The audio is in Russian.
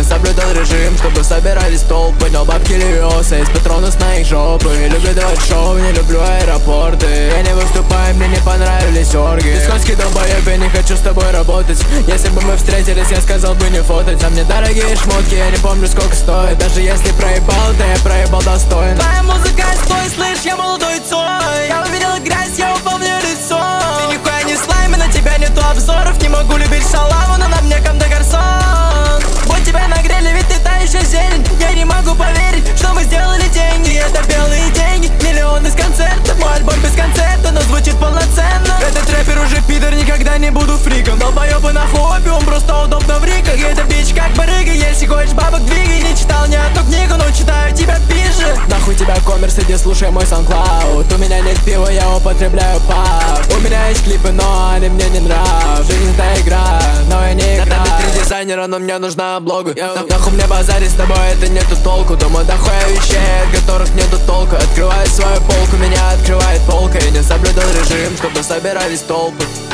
соблюдал режим, чтобы собирались толпы. Но бабки льются из патронов с моих жопы. Не люблю давать шоу, не люблю аэропорты. Я не выступаю, мне не понравились орги. Исконский долбоеб, я не хочу с тобой работать. Если бы мы встретились, я сказал бы не фотать. А мне дорогие шмотки, я не помню сколько стоит. Даже если проебал, то я проебал достойно. Твоя музыка, стой, слышь, я молодой Цой. Я увидел грязь, я упал в нее лицо. Ты нихуя не слайм, и на тебя нету обзоров. Не могу любить шалаву, но на мне Кам-де Гарсон. Вот тебя нагрели, ведь ты та еще зелень. Я не могу поверить, что мы сделали деньги. Это белые деньги, миллионы с концертов. Мой альбом без концерта, но звучит полноценно. Этот рэпер уже пидор, никогда не буду фриком. Долбоёбы на хобби, он просто удобно в риках. Это бич как барыга, если хочешь бабок двигай. Не читал ни одну книгу, но читаю тебя пизже. Нахуй тебя коммерс, иди слушай мой SoundCloud. У меня нет пива, я употребляю пап. У меня есть клипы, но они мне не нравятся. Жизнь это игра, но я не играю. Ты дизайнера, но мне нужна облога. Нахуй мне базарить с тобой, это нету толку. Думаю, дохуя вещей, от которых нету толку. Открываю свою полку, меня открывает полка. Я не соблюдал режим, чтобы собирались толпы.